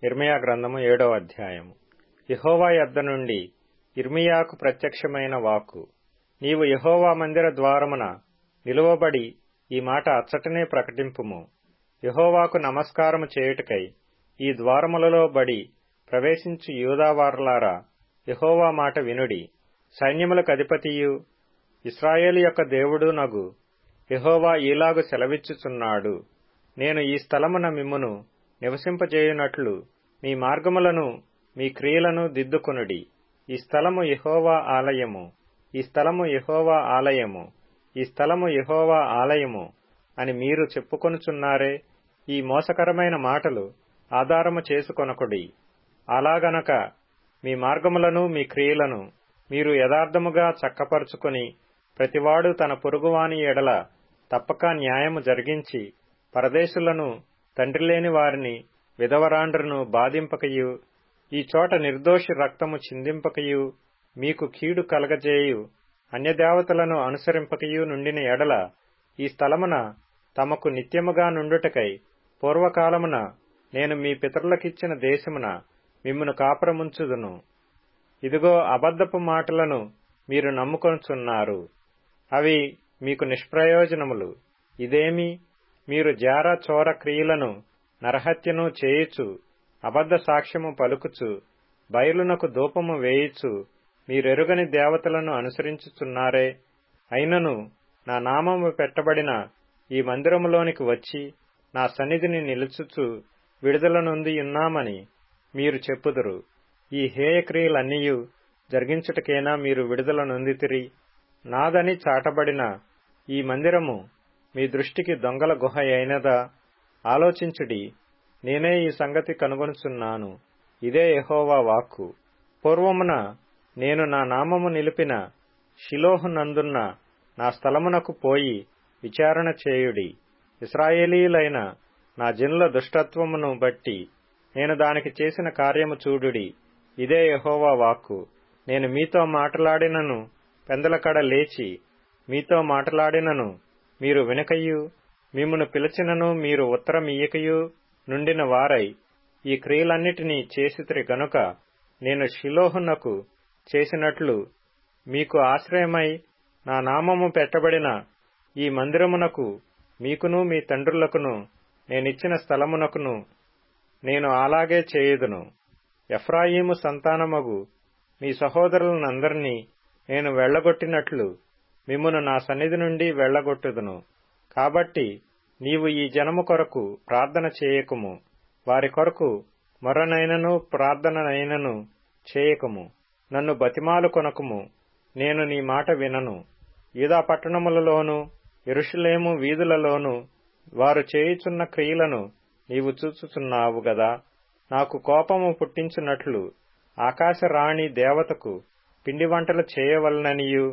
ఇర్మీయా గ్రంథము 7వ అధ్యాయము. యెహోవా యొద్ద నుండి ఇర్మీయాకు ప్రత్యక్షమైన వాక్కు. నీవు యెహోవా మందిర ద్వారమున నిలువబడి ఈ మాట అచ్చటనే ప్రకటింపుము. యెహోవాకు నమస్కారము చేయుటకై ఈ ద్వారములలో బడి ప్రవేశించు యూదావారలారా, యెహోవా మాట వినుడి. సైన్యములకు అధిపతియు ఇశ్రాయేలు యొక్క దేవుడు నగు యెహోవా ఈలాగు సెలవిచ్చుచున్నాడు. నేను ఈ స్థలమున మిమ్మును నివసింపజేయునట్లు మీ మార్గములను మీ క్రియలను దిద్దుకొనుడి. ఈ స్థలము యెహోవా ఆలయము, ఈ స్థలము యెహోవా ఆలయము, ఈ స్థలము యెహోవా ఆలయము అని మీరు చెప్పుకొనుచున్నారే. ఈ మోసకరమైన మాటలు ఆధారము చేసుకొనకుడి. అలాగనక మీ మార్గములను మీ క్రియలను మీరు యథార్థముగా చక్కపరుచుకొని, ప్రతివాడు తన పొరుగువాని ఎడల తప్పక న్యాయము జరిగించి, పరదేశులను, తండ్రిలేని వారిని, విధవరాండ్రను బాధింపకయు, ఈ చోట నిర్దోషి రక్తము చిందింపకయు, మీకు కీడు కలగజేయు అన్యదేవతలను అనుసరింపకయు నుండిన ఎడల, ఈ స్థలమున తమకు నిత్యముగా నుండుటకై పూర్వకాలమున నేను మీ పితరులకిచ్చిన దేశమున మిమ్మును కాపురముంచుదును. ఇదిగో అబద్ధపు మాటలను మీరు నమ్ముకొనుచున్నారు, అవి మీకు నిష్ప్రయోజనములు. ఇదేమి? మీరు జార చోర క్రియలను, నరహత్యను చేయుచు, అబద్ధ సాక్ష్యము పలుకుచు, బయలునకు ధూపము వేయుచు, మీరెరుగని దేవతలను అనుసరించుచున్నారే. అయినను నా నామము పెట్టబడిన ఈ మందిరములోనికి వచ్చి నా సన్నిధిని నిలుచుచు విడుదల నొందియున్నామని మీరు చెప్పుదురు. ఈ హేయక్రియలన్నీయు జరిగించుటకేనా మీరు విడుదల నొందితిరి? నాదని చాటబడిన ఈ మందిరము మీ దృష్టికి దొంగల గుహ అయినదా? ఆలోచించుడి, నేనే ఈ సంగతి కనుగొనుచున్నాను. ఇదే యెహోవా వాక్కు. పూర్వమున నేను నా నామము నిలిపిన షిలోహు నందున్న నా స్థలమునకు పోయి విచారణ చేయుడి. ఇశ్రాయేలీయులైన నా జనుల దుష్టత్వమును బట్టి నేను దానికి చేసిన కార్యము చూడుడి. ఇదే యెహోవా వాక్కు. నేను మీతో మాటలాడినను, పెందలకడ లేచి మీతో మాటలాడినను మీరు వినకయు, మిమ్మును పిలిచినను మీరు ఉత్తరమియ్యకయు నుండిన వారై ఈ క్రియలన్నిటినీ చేసితిరి గనుక, నేను షిలోహునకు చేసినట్లు మీకు ఆశ్రయమై నా నామము పెట్టబడిన ఈ మందిరమునకు మీకును మీ తండ్రులకును నేనిచ్చిన స్థలమునకును నేను అలాగే చేయుదును. ఎఫ్రాయిము సంతానమగు మీ సహోదరులనందరినీ నేను వెళ్లగొట్టినట్లు మిమ్మును నా సన్నిధి నుండి వెళ్లగొట్టుదును. కాబట్టి నీవు ఈ జనము కొరకు ప్రార్థన చేయకుము, వారి కొరకు మొర్రనైనను ప్రార్థననైనను చేయకుము. నన్ను బతిమాలు కొనకుము, నేను నీ మాట వినను. యూదా పట్టణములలోను యెరూషలేము వీధులలోను వారు చేయుచున్న క్రియలను నీవు చూచుచున్నావు గదా. నాకు కోపము పుట్టించున్నట్లు ఆకాశరాణి దేవతకు పిండి వంటలు చేయవలననియు,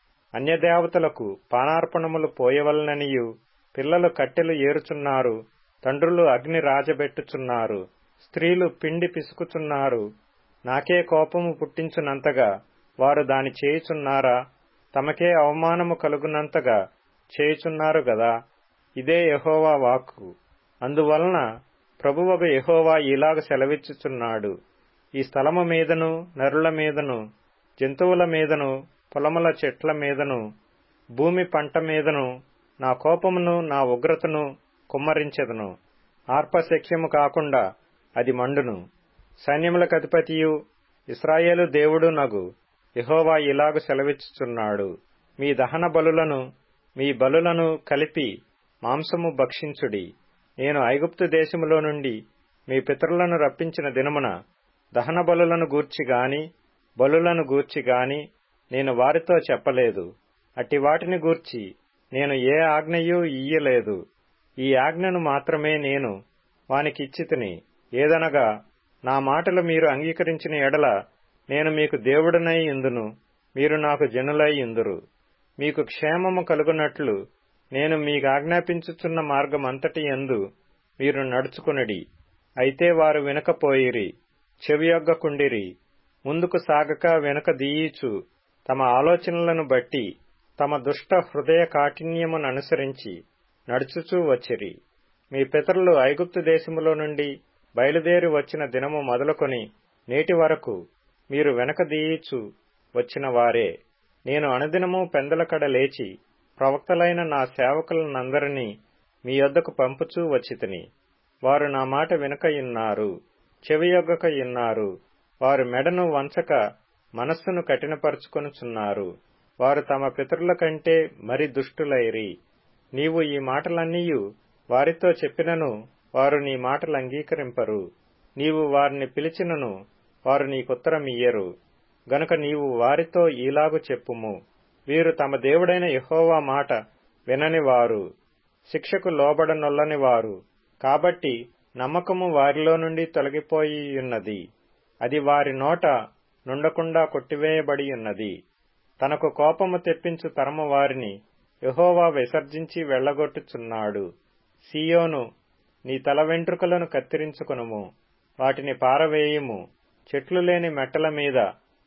అన్యదేవతలకు పానార్పణములు పోయవలననియు పిల్లలు కట్టెలు ఏరుచున్నారు, తండ్రులు అగ్ని రాజబెట్టుచున్నారు, స్త్రీలు పిండి పిసుకుచున్నారు. నాకే కోపము పుట్టించునంతగా వారు దాని చేయుచున్నారా? తమకే అవమానము కలుగునంతగా చేయుచున్నారు గదా. ఇదే యెహోవా వాక్కు. అందువలన ప్రభువగు యెహోవా ఇలాగ సెలవిచ్చుచున్నాడు. ఈ స్థలము మీదను, నరుల మీదను, జంతువుల మీదను, పొలముల చెట్ల మీదను, భూమి పంట మీదను నా కోపమును, నా ఉగ్రతను కుమ్మరించెదను. ఆర్పశక్యము కాకుండా అది మండును. సైన్యములకు అధిపతియు ఇశ్రాయేలు దేవుడు నగు యెహోవా ఇలాగు సెలవిచ్చుచున్నాడు. మీ దహన బలులను, మీ బలులను కలిపి మాంసము భక్షించుడి. నేను ఐగుప్తు దేశములో నుండి మీ పితరులను రప్పించిన దినమున దహన బలులను గూర్చిగాని, బలులను గూర్చిగాని నేను వారితో చెప్పలేదు. అట్టి వాటిని గూర్చి నేను ఏ ఆజ్ఞయూ ఇయ్యలేదు. ఈ ఆజ్ఞను మాత్రమే నేను వానికిచ్చితిని. ఏదనగా, నా మాటలు మీరు అంగీకరించిన ఎడల నేను మీకు దేవుడనై యుందును, మీరు నాకు జనులై యుందురు. మీకు క్షేమము కలుగునట్లు నేను మీకాజ్ఞాపించుచున్న మార్గమంతటి యందు మీరు నడుచుకునుడి. అయితే వారు వినకపోయిరి, చెవియొగ్గకుండిరి. ముందుకు సాగక వెనుక దీయిచు తమ ఆలోచనలను బట్టి తమ దుష్ట హృదయ కాఠిన్యముననుసరించి నడుచుచూ వచ్చిరి. మీ పితరులు ఐగుప్తు దేశములో నుండి బయలుదేరి వచ్చిన దినము మొదలుకొని నేటి వరకు మీరు వెనకదీయిచు వచ్చిన వారే. నేను అనుదినము పెందలకడ లేచి ప్రవక్తలైన నా సేవకులనందరినీ మీ యొద్దకు పంపుచూ వచ్చితిని. వారు నా మాట వినకయున్నారు, చెవియొగ్గకయున్నారు. వారు మెడను వంచక మనస్సును కఠినపరుచుకొనుచున్నారు. వారు తమ పితరుల కంటే మరి దుష్టులైరి. నీవు ఈ మాటలన్నీయు వారితో చెప్పినను వారు నీ మాటలు అంగీకరింపరు. నీవు వారిని పిలిచినను వారు నీకుత్తరమియ్యరు. గనుక నీవు వారితో ఈలాగు చెప్పుము, వీరు తమ దేవుడైన యెహోవా మాట వినని వారు, శిక్షకు లోబడనొల్లని వారు. కాబట్టి నమ్మకము వారిలో నుండి తొలగిపోయియున్నది, అది వారి నోట నుండకుండా కొట్టివేయబడియున్నది. తనకు కోపము తెప్పించు తరము వారిని యెహోవా విసర్జించి వెళ్లగొట్టుచున్నాడు. సీయోను, నీ తల వెంట్రుకలను కత్తిరించుకొనుము, వాటిని పారవేయుము. చెట్లు లేని మెట్టల మీద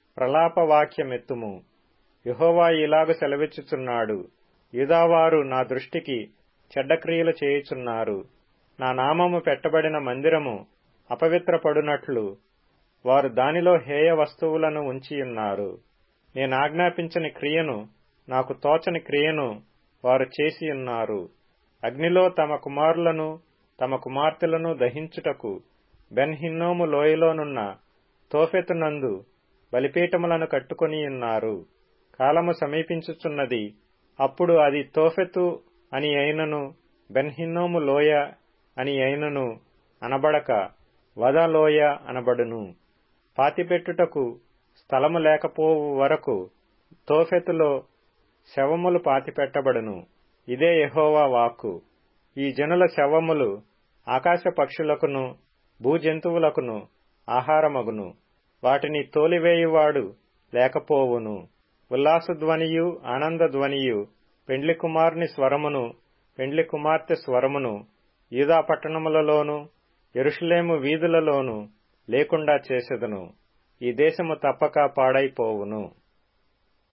ప్రలాపవాక్యమెత్తుము. యెహోవా ఇలాగు సెలవిచ్చుచున్నాడు, యూదావారు నా దృష్టికి చెడ్డక్రియలు చేయుచున్నారు. నా నామము పెట్టబడిన మందిరము అపవిత్రపడునట్లు వారు దానిలో హేయ వస్తువులను ఉంచియున్నారు. నేనాజ్ఞాపించని క్రియను, నాకు తోచని క్రియను వారు చేసియున్నారు. అగ్నిలో తమ కుమారులను తమ కుమార్తెలను దహించుటకు బెన్ హిన్నోము లోయలోనున్న తోఫెతునందు బలిపీఠములను కట్టుకొనియున్నారు. కాలము సమీపించుచున్నది, అప్పుడు అది తోఫెతు అని అయినను బెన్ హిన్నోము లోయ అని అయినను అనబడక వద లోయ అనబడును. పాతిపెట్టుటకు స్థలము లేకపోవు వరకు తోఫెతులో శవములు పాతిపెట్టబడును. ఇదే యెహోవా వాక్కు. ఈ జనుల శవములు ఆకాశ పక్షులకును భూజంతువులకును ఆహారమగును. వాటిని తోలివేయువాడు లేకపోవును. ఉల్లాసధ్వనియు ఆనందధ్వనియు, పెండ్లి కుమారుని స్వరమును పెండ్లి కుమార్తె స్వరమును యూదా పట్టణములలోను యెరూషలేము వీధులలోను లేకుండా చేసెదను. ఈ దేశము తప్పక పాడైపోవును.